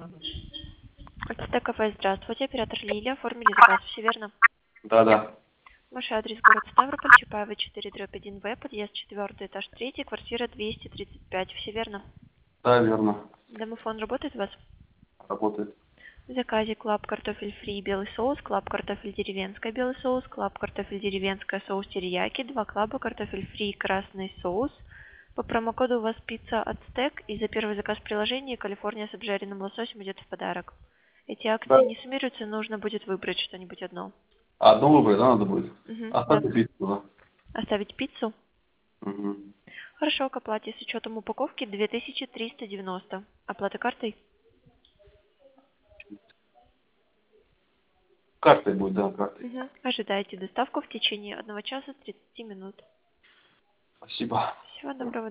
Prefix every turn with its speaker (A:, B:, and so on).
A: АТТ кафе, здравствуйте. Оператор Лилия. Оформили заказ, все верно?
B: Да.
A: Ваш адрес город Ставрополь, Чапаева 4/1В, подъезд 4, этаж 3, квартира 235, все верно?
B: Да, верно.
A: Домофон работает у вас?
B: Работает.
A: В заказе клаб картофель фри белый соус, клаб картофель деревенская белый соус, клаб картофель деревенская соус терияки, 2 клаба картофель фри красный соус. По промокоду у вас пицца Ацтек, и за первый заказ в приложении Калифорния с обжаренным лососем идет в подарок. Эти акции
B: Да.
A: не суммируются, нужно будет выбрать что-нибудь одно.
B: Одну выбрать, да, надо будет?
A: Да.
B: Оставьте пиццу, да.
A: Оставить пиццу?
B: Мгм.
A: Хорошо, к оплате с учетом упаковки 2390. Оплата картой?
B: Картой будет, да, картой.
A: Ожидайте доставку в течение 1 часа 30 минут.
B: Спасибо.
A: Всего доброго.